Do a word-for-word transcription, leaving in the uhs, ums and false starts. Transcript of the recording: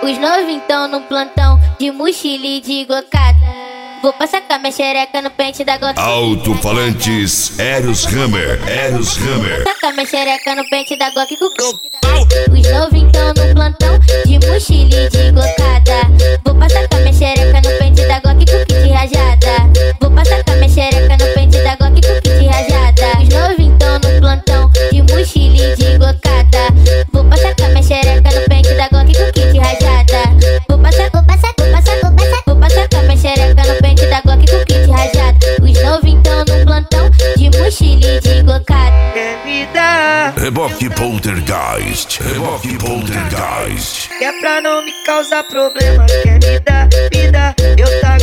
Os novintão no plantão de mochila e de gocada. Vou passar com a minha xereca no pente da Glock. Alto-falantes Eros Hammer, Eros Hammer. Passar com a minha xereca no pente da Glock com os novintão no plantão de mochila e de gocada. Vou passar com a minha xereca no pente da Glock com kit rajada. Vou passar com a minha xereca no pente da Glock com kit rajada. Os novintão no plantão de mochila e de gocada. Vou passar com a minha xereca no pente da Glock com kit rajada. Vou passar, vou passar, vou passar, vou passar, vou passar com a minha xereca no pente da Glock com kit rajada. Os novintão no plantão de mochila e de gocada. Quer me dar Reboque Poltergeist, Reboque Poltergeist. que é pra não me causar problema. Quer me dar, me dar, eu tá